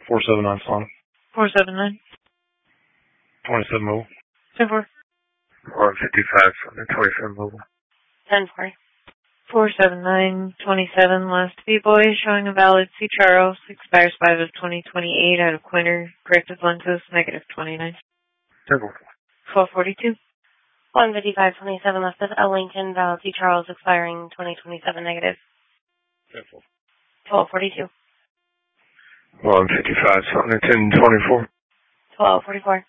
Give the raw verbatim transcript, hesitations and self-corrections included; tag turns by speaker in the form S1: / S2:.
S1: four seven nine Solana.
S2: four seven nine.
S1: twenty-seven mobile.
S2: ten four.
S1: one fifty-five, twenty-seven mobile.
S3: ten four.
S2: four seven nine twenty-seven, last V-Boy, showing a valid C. Charles, expires five of twenty twenty-eight out of Quinter, corrected lenses, negative twenty-nine.
S1: ten four.
S2: twelve forty-two.
S3: one fifty-five twenty-seven, left of L. Lincoln, valid C. Charles, expiring twenty twenty-seven, negative.
S1: ten four.
S3: twelve forty-two.
S1: one fifty-five, ten twenty-four.
S3: twelve forty-four.